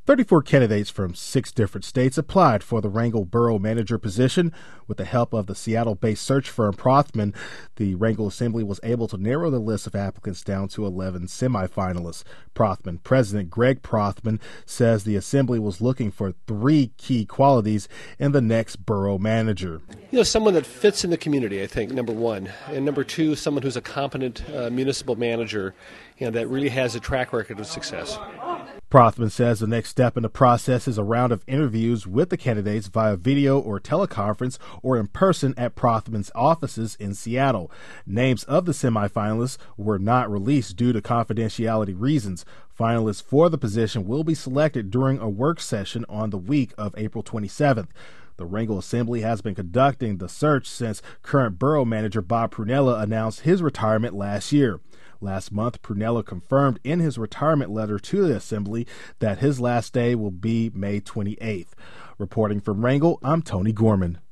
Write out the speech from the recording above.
34 candidates from 6 different states applied for the Wrangell Borough Manager position. With the help of the Seattle-based search firm Prothman, the Wrangell Assembly was able to narrow the list of applicants down to 11 semifinalists. Prothman President Greg Prothman says the Assembly was looking for 3 key qualities in the next borough manager. Someone that fits in the community, I think, number one. And number two, someone who's a competent municipal manager that really has a track record of success. Prothman says the next step in the process is a round of interviews with the candidates via video or teleconference or in person at Prothman's offices in Seattle. Names of the semifinalists were not released due to confidentiality reasons. Finalists for the position will be selected during a work session on the week of April 27th. The Wrangell Assembly has been conducting the search since current borough manager Bob Prunella announced his retirement last year. Last month, Prunella confirmed in his retirement letter to the Assembly that his last day will be May 28th. Reporting from Wrangell, I'm Tony Gorman.